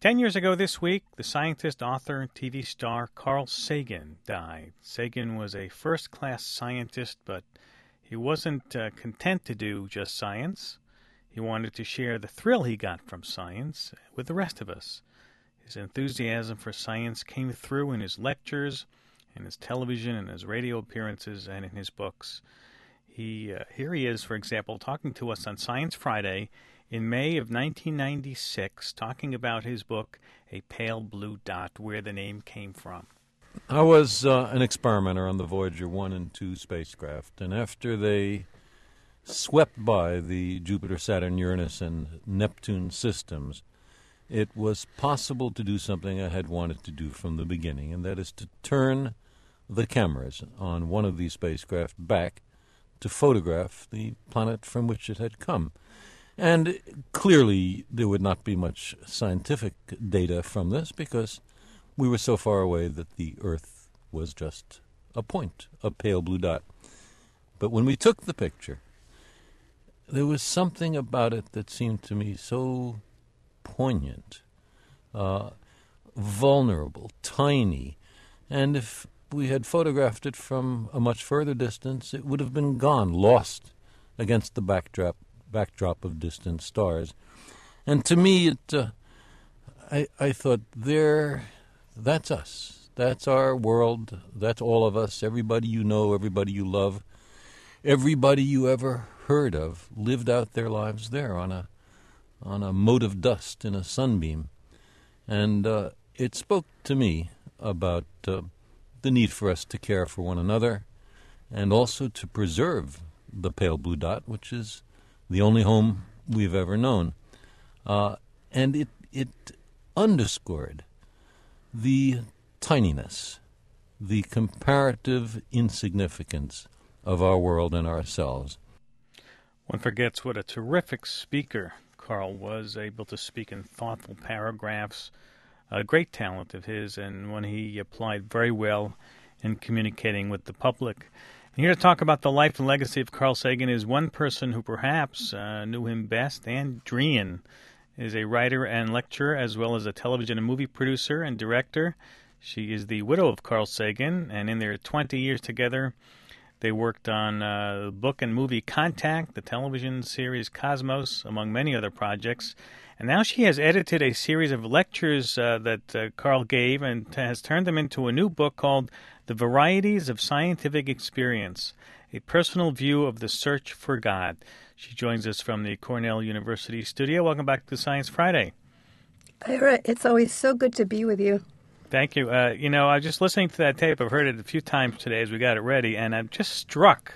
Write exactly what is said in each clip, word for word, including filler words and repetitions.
Ten years ago this week, the scientist, author, and T V star Carl Sagan died. Sagan was a first-class scientist, but he wasn't uh, content to do just science. He wanted to share the thrill he got from science with the rest of us. His enthusiasm for science came through in his lectures, in his television, in his radio appearances, and in his books. He uh, here he is, for example, talking to us on Science Friday in May of nineteen ninety-six, talking about his book, A Pale Blue Dot, where the name came from. I was uh, an experimenter on the Voyager one and two spacecraft, and after they swept by the Jupiter, Saturn, Uranus, and Neptune systems, it was possible to do something I had wanted to do from the beginning, and that is to turn the cameras on one of these spacecraft back to photograph the planet from which it had come. And clearly there would not be much scientific data from this because we were so far away that the Earth was just a point, a pale blue dot. But when we took the picture, there was something about it that seemed to me so poignant, uh, vulnerable, tiny, and if we had photographed it from a much further distance, it would have been gone, lost against the backdrop backdrop of distant stars. And to me, it, uh, I, I thought, there, that's us. That's our world. That's all of us. Everybody you know, everybody you love, everybody you ever heard of lived out their lives there on a on a mote of dust in a sunbeam. And uh, it spoke to me about uh, the need for us to care for one another and also to preserve the pale blue dot, which is the only home we've ever known. Uh, and it, it underscored the tininess, the comparative insignificance of our world and ourselves. One forgets what a terrific speaker Carl was, able to speak in thoughtful paragraphs, a great talent of his, and one he applied very well in communicating with the public. And here to talk about the life and legacy of Carl Sagan is one person who perhaps uh, knew him best. Ann Druyan is a writer and lecturer, as well as a television and movie producer and director. She is the widow of Carl Sagan, and in their twenty years together, they worked on uh, the book and movie Contact, the television series Cosmos, among many other projects. And now she has edited a series of lectures uh, that uh, Carl gave and t- has turned them into a new book called The Varieties of Scientific Experience, a personal view of the search for God. She joins us from the Cornell University studio. Welcome back to Science Friday. Ira, it's always so good to be with you. Thank you. Uh, you know, I was just listening to that tape. I've heard it a few times today as we got it ready, and I'm just struck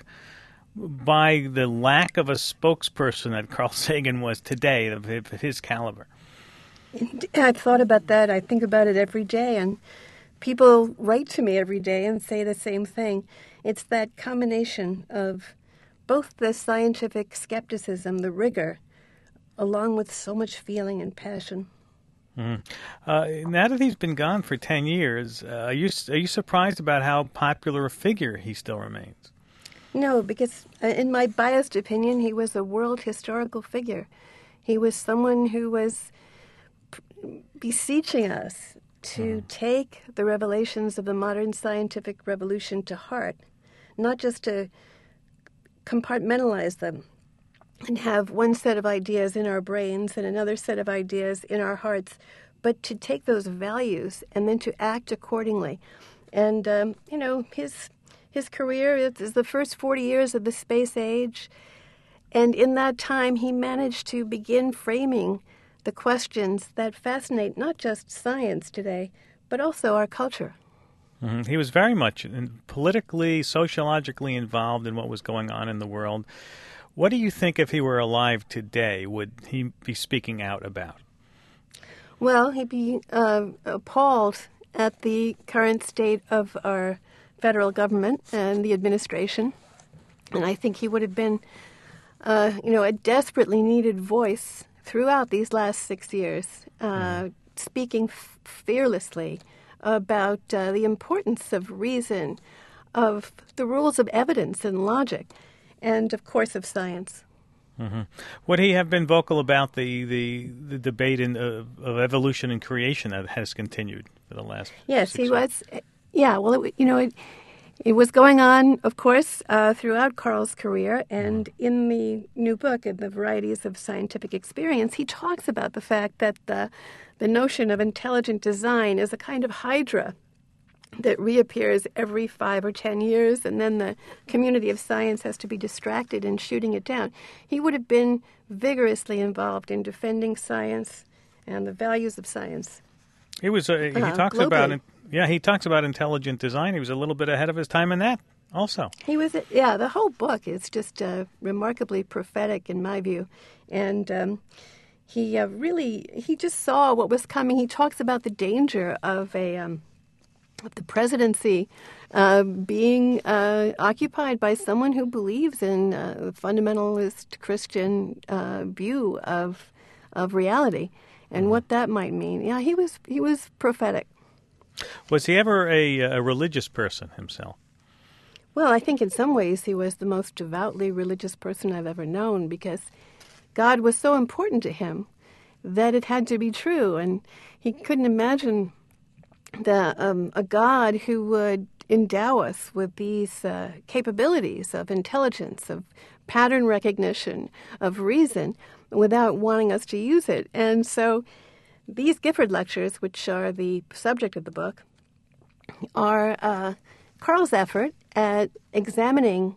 by the lack of a spokesperson that Carl Sagan was today of his caliber. I've thought about that. I think about it every day, and people write to me every day and say the same thing. It's that combination of both the scientific skepticism, the rigor, along with so much feeling and passion. Mm. Uh, now that he's been gone for ten years, uh, are you are you surprised about how popular a figure he still remains? No, because uh, in my biased opinion, he was a world historical figure. He was someone who was p- beseeching us to mm. take the revelations of the modern scientific revolution to heart, not just to compartmentalize them and have one set of ideas in our brains and another set of ideas in our hearts, but to take those values and then to act accordingly. And, um, you know, his his career is the first forty years of the space age, and in that time he managed to begin framing the questions that fascinate not just science today, but also our culture. Mm-hmm. He was very much in, politically, sociologically involved in what was going on in the world. What do you think, if he were alive today, would he be speaking out about? Well, he'd be uh, appalled at the current state of our federal government and the administration. And I think he would have been, uh, you know, a desperately needed voice throughout these last six years, uh, mm. speaking f- fearlessly about uh, the importance of reason, of the rules of evidence and logic, and, of course, of science. Mm-hmm. Would he have been vocal about the the, the debate in, uh, of evolution and creation that has continued for the last? Yes, six he years? was. Yeah, well, it, you know, it, it was going on, of course, uh, throughout Carl's career. And mm. in the new book, in the Varieties of Scientific Experience, he talks about the fact that the the notion of intelligent design is a kind of hydra that reappears every five or ten years, and then the community of science has to be distracted in shooting it down. He would have been vigorously involved in defending science and the values of science. He was. Uh, he uh, talks globally. about. Yeah, he talks about intelligent design. He was a little bit ahead of his time in that, also. He was. Yeah, the whole book is just uh, remarkably prophetic, in my view, and um, he uh, really he just saw what was coming. He talks about the danger of a. Um, of the presidency uh, being uh, occupied by someone who believes in a fundamentalist Christian uh, view of of reality and mm-hmm. what that might mean. Yeah, he was he was prophetic. Was he ever a, a religious person himself? Well, I think in some ways he was the most devoutly religious person I've ever known, because God was so important to him that it had to be true, and he couldn't imagine The, um, a God who would endow us with these uh, capabilities of intelligence, of pattern recognition, of reason, without wanting us to use it. And so these Gifford lectures, which are the subject of the book, are uh, Carl's effort at examining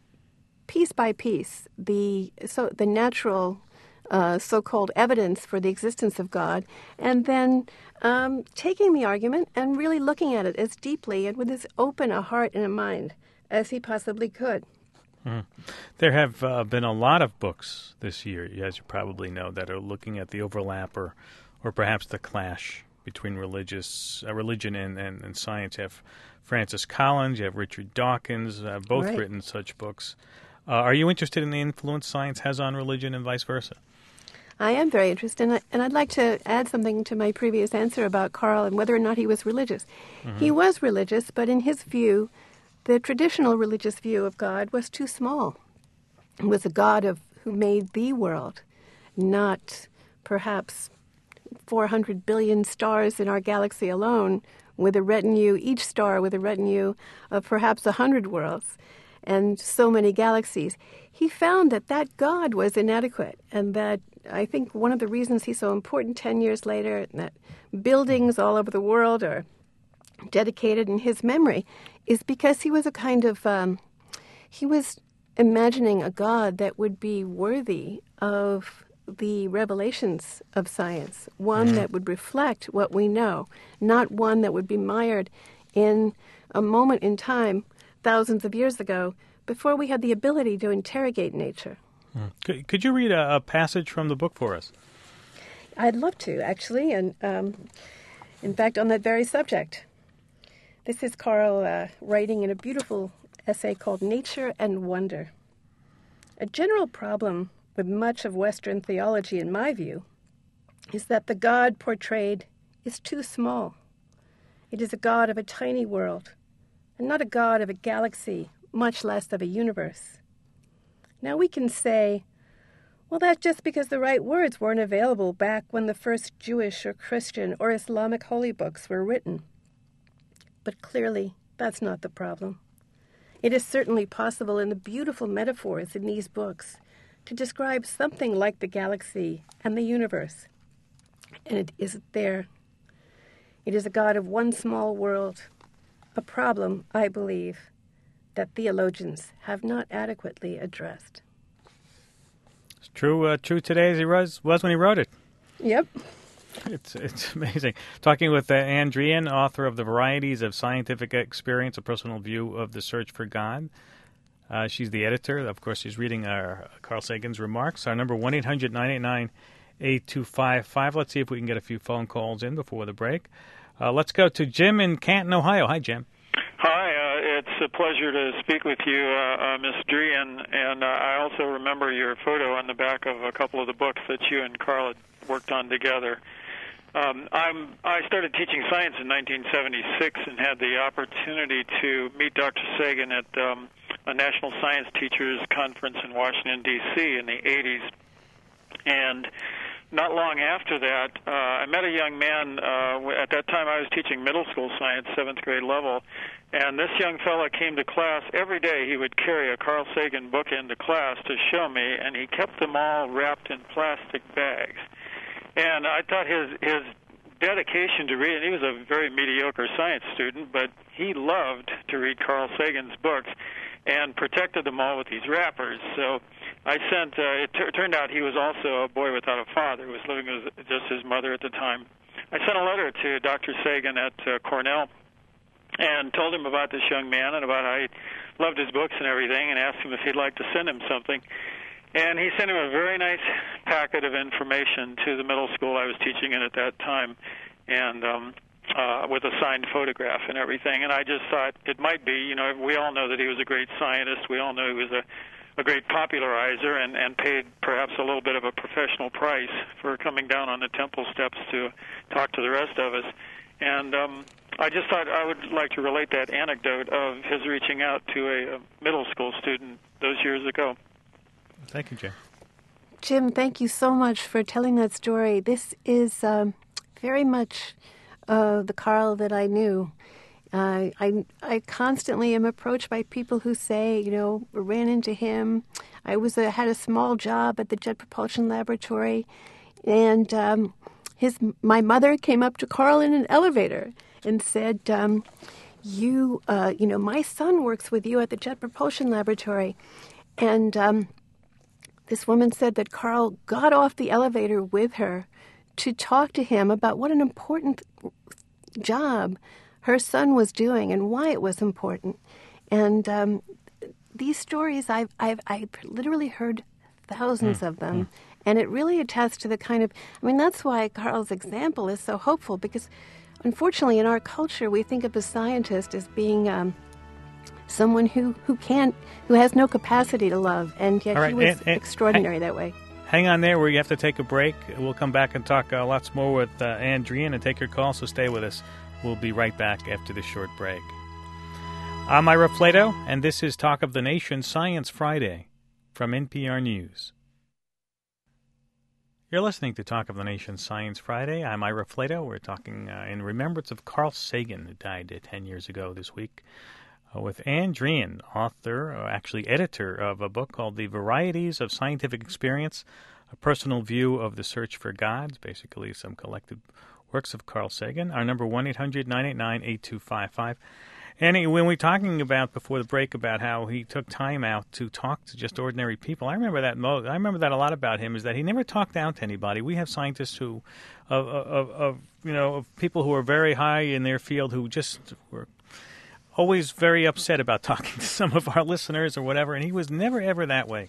piece by piece the so the natural uh, so-called evidence for the existence of God, and then Um, taking the argument and really looking at it as deeply and with as open a heart and a mind as he possibly could. Mm. There have uh, been a lot of books this year, as you probably know, that are looking at the overlap or, or perhaps the clash between religious uh, religion and, and, and science. You have Francis Collins, you have Richard Dawkins, uh, both right. written such books. Uh, are you interested in the influence science has on religion and vice versa? I am very interested, and, I, and I'd like to add something to my previous answer about Carl and whether or not he was religious. Mm-hmm. He was religious, but in his view, the traditional religious view of God was too small. It was a God of who made the world, not perhaps four hundred billion stars in our galaxy alone, with a retinue, each star with a retinue of perhaps one hundred worlds, and so many galaxies. He found that that God was inadequate, and that I think one of the reasons he's so important ten years later, that buildings all over the world are dedicated in his memory, is because he was a kind of, um, he was imagining a God that would be worthy of the revelations of science, one mm-hmm. that would reflect what we know, not one that would be mired in a moment in time thousands of years ago before we had the ability to interrogate nature. Mm. Could, could you read a, a passage from the book for us? I'd love to, actually, and um, in fact, on that very subject. This is Carl uh, writing in a beautiful essay called Nature and Wonder. A general problem with much of Western theology, in my view, is that the God portrayed is too small. It is a God of a tiny world, and not a God of a galaxy, much less of a universe. Now we can say, well, that's just because the right words weren't available back when the first Jewish or Christian or Islamic holy books were written. But clearly, that's not the problem. It is certainly possible in the beautiful metaphors in these books to describe something like the galaxy and the universe. And it isn't there. It is a God of one small world, a problem, I believe, that theologians have not adequately addressed. It's true, uh, true today as he was, was when he wrote it. Yep. It's it's amazing. Talking with uh, Ann Druyan, author of The Varieties of Scientific Experience, A Personal View of the Search for God. Uh, she's the editor. Of course, she's reading our Carl Sagan's remarks. Our number, one eight hundred nine eight nine eight two five five. Let's see if we can get a few phone calls in before the break. Uh, let's go to Jim in Canton, Ohio. Hi, Jim. Hi, uh, it's a pleasure to speak with you, uh, uh, Miss Druyan, and uh, I also remember your photo on the back of a couple of the books that you and Carl had worked on together. Um, I'm, I started teaching science in nineteen seventy-six and had the opportunity to meet Doctor Sagan at um, a National Science Teachers Conference in Washington, D C in the eighties. And not long after that, uh, I met a young man. Uh, at that time, I was teaching middle school science, seventh grade level. And this young fellow came to class. Every day he would carry a Carl Sagan book into class to show me, and he kept them all wrapped in plastic bags. And I thought his his dedication to reading, he was a very mediocre science student, but he loved to read Carl Sagan's books and protected them all with these wrappers. So I sent, uh, it t- turned out he was also a boy without a father, who was living with just his mother at the time. I sent a letter to Doctor Sagan at uh, Cornell and told him about this young man and about how he loved his books and everything, and asked him if he'd like to send him something. And he sent him a very nice packet of information to the middle school I was teaching in at that time, and um, uh, with a signed photograph and everything. And I just thought it might be, you know, we all know that he was a great scientist. We all know he was a, a great popularizer and, and paid perhaps a little bit of a professional price for coming down on the temple steps to talk to the rest of us. And um, I just thought I would like to relate that anecdote of his reaching out to a, a middle school student those years ago. Thank you, Jim. Jim, thank you so much for telling that story. This is um, very much uh, the Carl that I knew. Uh, I I constantly am approached by people who say, you know, ran into him. I was a, had a small job at the Jet Propulsion Laboratory, and um, his my mother came up to Carl in an elevator and said, um, "You, uh, you know, my son works with you at the Jet Propulsion Laboratory," and um, this woman said that Carl got off the elevator with her to talk to him about what an important job her son was doing and why it was important. And um, these stories, I've, I've, I've literally heard thousands mm. of them. Mm. And it really attests to the kind of, I mean, that's why Carl's example is so hopeful, because unfortunately in our culture, we think of a scientist as being um, someone who, who can't, who has no capacity to love, and yet right, he was and, and, extraordinary hang, that way. Hang on there, where you have to take a break. We'll come back and talk uh, lots more with uh, Ann Druyan and take your call, so stay with us. We'll be right back after this short break. I'm Ira Flato, and this is Talk of the Nation Science Friday from N P R News. You're listening to Talk of the Nation Science Friday. I'm Ira Flato. We're talking uh, in remembrance of Carl Sagan, who died uh, ten years ago this week, uh, with Ann Druyan, author, or actually editor, of a book called The Varieties of Scientific Experience, a personal view of the search for God, basically some collected works of Carl Sagan. Our number, one eight hundred nine eight nine eight two five five. And when we were talking about before the break about how he took time out to talk to just ordinary people, I remember that. Mo- I remember that a lot about him, is that he never talked down to anybody. We have scientists who, of, of, of you know, of people who are very high in their field who just were always very upset about talking to some of our listeners or whatever, and he was never ever that way.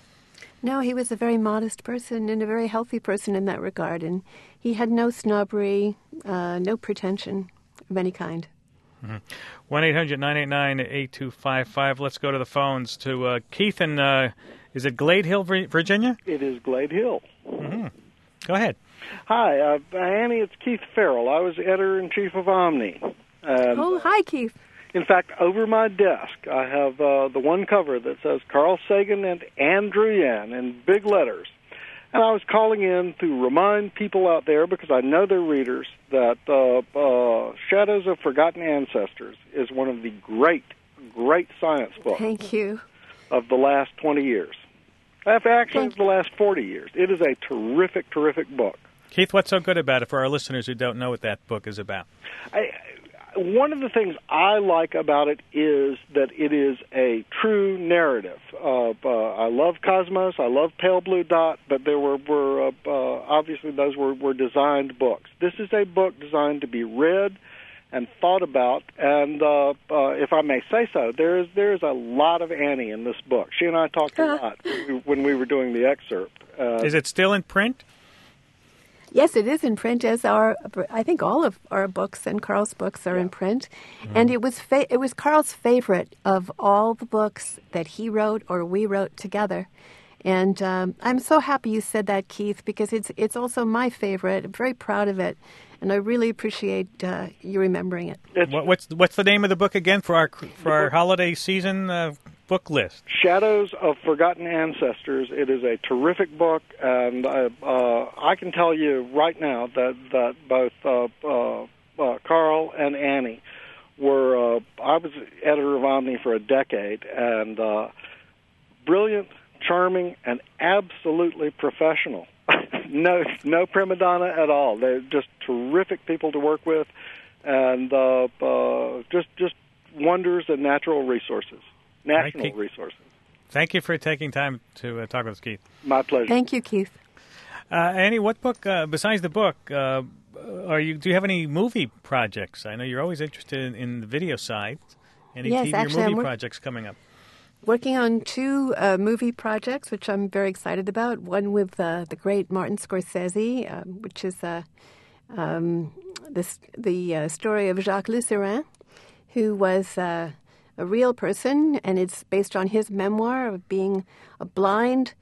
No, he was a very modest person and a very healthy person in that regard, and he had no snobbery, uh, no pretension of any kind. Mm-hmm. one eight hundred nine eight nine eight two five five. Let's go to the phones to uh, Keith in, uh, is it Glade Hill, Virginia? It is Glade Hill. Mm-hmm. Go ahead. Hi, uh, Annie, it's Keith Farrell. I was editor-in-chief of Omni. Um, oh, hi, Keith. In fact, over my desk, I have uh, the one cover that says Carl Sagan and Ann Druyan in big letters. And I was calling in to remind people out there, because I know they're readers, that uh, uh, Shadows of Forgotten Ancestors is one of the great, great science books. Thank you. Of the last twenty years. Actually, it's the last forty years. It is a terrific, terrific book. Keith, what's so good about it for our listeners who don't know what that book is about? I, one of the things I like about it is that it is a true narrative. Uh, uh, I love Cosmos, I love Pale Blue Dot, but there were, were uh, uh, obviously those were, were designed books. This is a book designed to be read and thought about, and uh, uh, if I may say so, there is there is a lot of Annie in this book. She and I talked a lot when we, when we were doing the excerpt. Uh, is it still in print? Yes, it is in print, as our, I think all of our books and Carl's books are yeah. in print. Mm-hmm. And it was fa- it was Carl's favorite of all the books that he wrote or we wrote together. And um, I'm so happy you said that, Keith, because it's it's also my favorite. I'm very proud of it, and I really appreciate uh, you remembering it. What, what's what's the name of the book again for our for our holiday season? Uh, book list. Shadows of Forgotten Ancestors. It is a terrific book, and I, uh, I can tell you right now that, that both uh, uh, uh, Carl and Annie were, uh, I was editor of Omni for a decade, and uh, brilliant, charming, and absolutely professional. no no prima donna at all. They're just terrific people to work with, and uh, uh, just just wonders and natural resources, national right, resources. Thank you for taking time to uh, talk with us, Keith. My pleasure. Thank you, Keith. Uh, Annie, what book, uh, besides the book, uh, are you? Do you have any movie projects? I know you're always interested in, in the video side. Any Yes, T V actually, or movie I'm wor- projects coming up? Working on two uh, movie projects, which I'm very excited about. One with uh, the great Martin Scorsese, uh, which is uh, um, this, the uh, story of Jacques Lucérin, who was uh, a real person, and it's based on his memoir of being a blind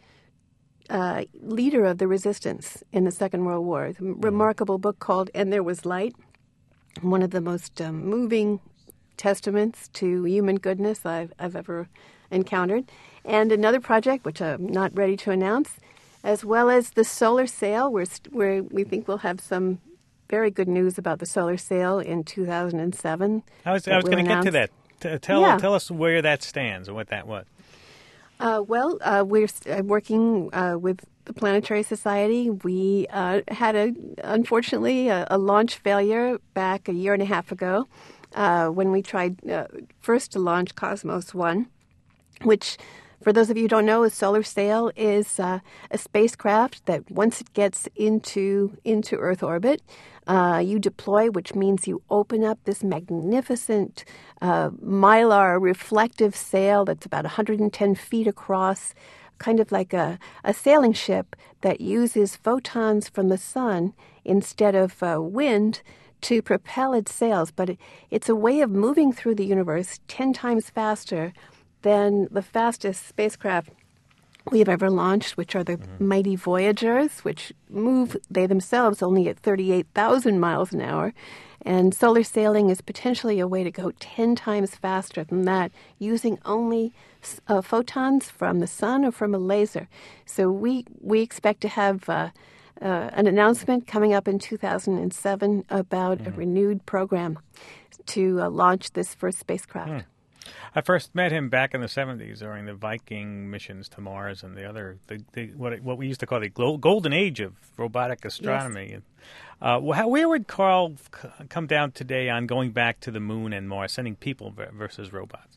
uh, leader of the resistance in the Second World War. It's a remarkable book called And There Was Light, one of the most um, moving testaments to human goodness I've, I've ever encountered. And another project, which I'm not ready to announce, as well as the solar sail, where, where we think we'll have some very good news about the solar sail in two thousand seven. I was, I was we'll going to get to that. T- tell, Yeah. tell us where that stands and what that was. Uh, well, uh, we're uh, working uh, with the Planetary Society. We uh, had, a unfortunately, a, a launch failure back a year and a half ago uh, when we tried uh, first to launch Cosmos One, which, for those of you who don't know, a solar sail is uh, a spacecraft that once it gets into into Earth orbit, uh, you deploy, which means you open up this magnificent uh, mylar reflective sail that's about one hundred ten feet across, kind of like a, a sailing ship that uses photons from the sun instead of uh, wind to propel its sails. But it, it's a way of moving through the universe ten times faster than the fastest spacecraft we've ever launched, which are the mm-hmm. mighty Voyagers, which move, they themselves, only at thirty-eight thousand miles an hour. And solar sailing is potentially a way to go ten times faster than that, using only uh, photons from the sun or from a laser. So we, we expect to have uh, uh, an announcement coming up in two thousand seven about mm-hmm. a renewed program to uh, launch this first spacecraft. Mm. I first met him back in the seventies during the Viking missions to Mars and the other, the, the, what what we used to call the golden age of robotic astronomy. Yes. Uh, how, where would Carl c- come down today on going back to the moon and Mars, sending people versus robots?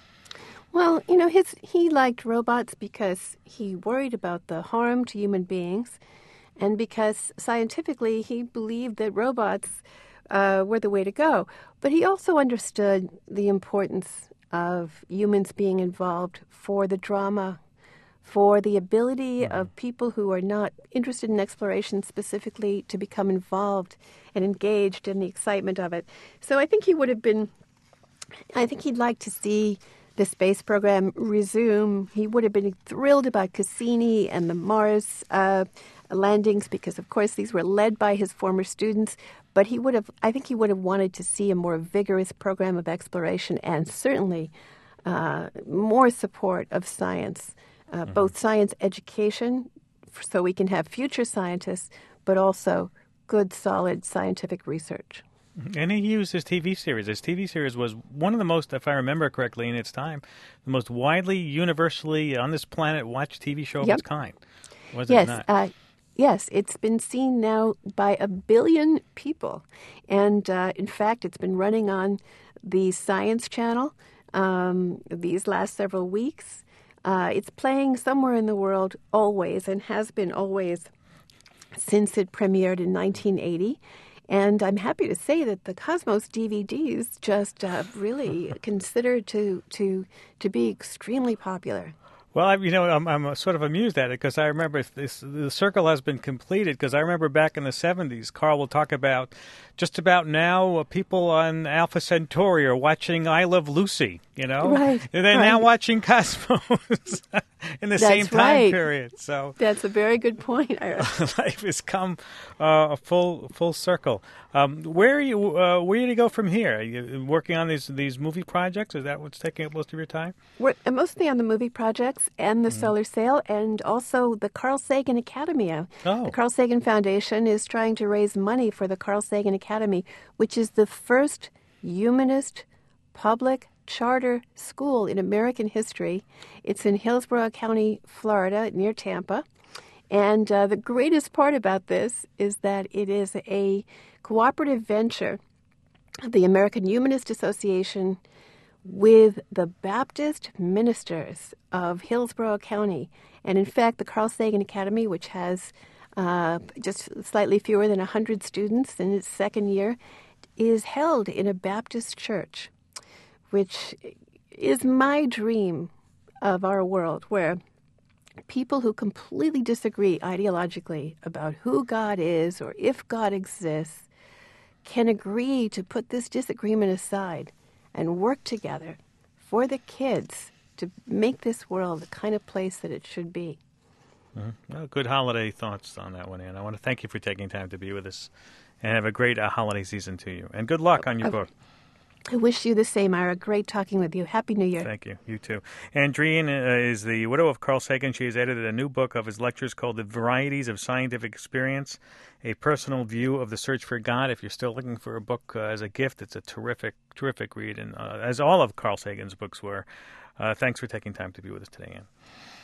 Well, you know, his he liked robots because he worried about the harm to human beings, and because scientifically he believed that robots uh, were the way to go. But he also understood the importance of humans being involved for the drama, for the ability mm-hmm. of people who are not interested in exploration specifically to become involved and engaged in the excitement of it. So I think he would have been, I think he'd like to see the space program resume. He would have been thrilled about Cassini and the Mars uh, landings because, of course, these were led by his former students. But he would have, I think he would have wanted to see a more vigorous program of exploration and certainly uh, more support of science, uh, mm-hmm. both science education so we can have future scientists, but also good, solid scientific research. And he used his T V series. His T V series was one of the most, if I remember correctly, in its time, the most widely, universally on this planet watched T V show of yep. its kind. Was yes, it not? Uh, yes, it's been seen now by a billion people. And uh, in fact, it's been running on the Science Channel um, these last several weeks. Uh, it's playing somewhere in the world always and has been always since it premiered in nineteen eighty. And I'm happy to say that the Cosmos D V Ds just uh, really considered to, to to be extremely popular. Well, I, you know, I'm, I'm sort of amused at it because I remember this, the circle has been completed because I remember back in the seventies, Carl will talk about just about now, uh, people on Alpha Centauri are watching I Love Lucy, you know? Right, And they're right. now watching Cosmos in the That's same time right. period. So That's a very good point, Ira. life has come uh, a full full circle. Um, where are you? Uh, where do you go from here? Are you working on these these movie projects? Is that what's taking up most of your time? We're mostly on the movie projects and the Mm-hmm. solar sail, and also the Carl Sagan Academy. Oh. The Carl Sagan Foundation is trying to raise money for the Carl Sagan Academy, which is the first humanist public charter school in American history. It's in Hillsborough County, Florida, near Tampa. And uh, the greatest part about this is that it is a cooperative venture of the American Humanist Association with the Baptist ministers of Hillsborough County. And in fact, the Carl Sagan Academy, which has uh, just slightly fewer than one hundred students in its second year, is held in a Baptist church, which is my dream of our world, where people who completely disagree ideologically about who God is or if God exists can agree to put this disagreement aside and work together for the kids to make this world the kind of place that it should be. Mm-hmm. Well, good holiday thoughts on that one, Ann. I want to thank you for taking time to be with us, and have a great uh, holiday season to you. And good luck on your Uh, book. I wish you the same, Ira. Great talking with you. Happy New Year. Thank you. You too. Andrian uh, is the widow of Carl Sagan. She has edited a new book of his lectures called The Varieties of Scientific Experience, a personal view of the search for God. If you're still looking for a book uh, as a gift, it's a terrific, terrific read, and uh, as all of Carl Sagan's books were. Uh, thanks for taking time to be with us today, Ann.